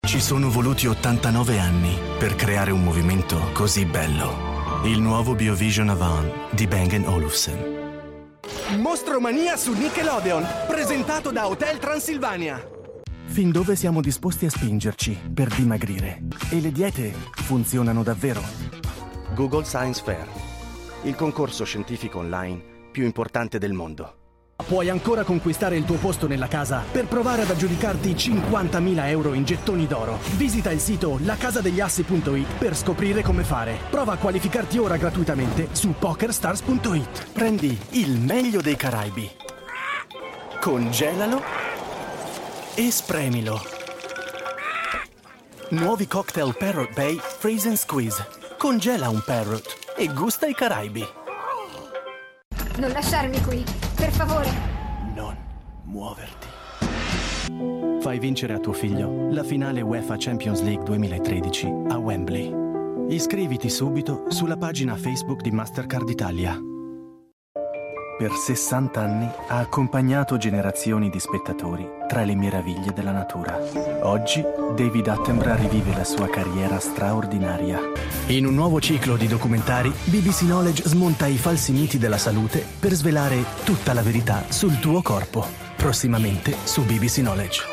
Ci sono voluti 89 anni per creare un movimento così bello. Il nuovo Biovision Avant di Bang & Olufsen. Mostromania su Nickelodeon, presentato da Hotel Transilvania. Fin dove siamo disposti a spingerci per dimagrire? E le diete funzionano davvero? Google Science Fair, il concorso scientifico online più importante del mondo. Puoi ancora conquistare il tuo posto nella casa per provare ad aggiudicarti 50.000 euro in gettoni d'oro. Visita il sito lacasadegliassi.it per scoprire come fare. Prova a qualificarti ora gratuitamente su pokerstars.it. Prendi il meglio dei Caraibi, congelalo e spremilo. Nuovi cocktail Parrot Bay Freeze and Squeeze. Congela un parrot e gusta i Caraibi. Non lasciarmi qui, per favore. Non muoverti. Fai vincere a tuo figlio la finale UEFA Champions League 2013 a Wembley. Iscriviti subito sulla pagina Facebook di Mastercard Italia. Per 60 anni ha accompagnato generazioni di spettatori tra le meraviglie della natura. Oggi David Attenborough rivive la sua carriera straordinaria. In un nuovo ciclo di documentari, BBC Knowledge smonta i falsi miti della salute per svelare tutta la verità sul tuo corpo. Prossimamente su BBC Knowledge.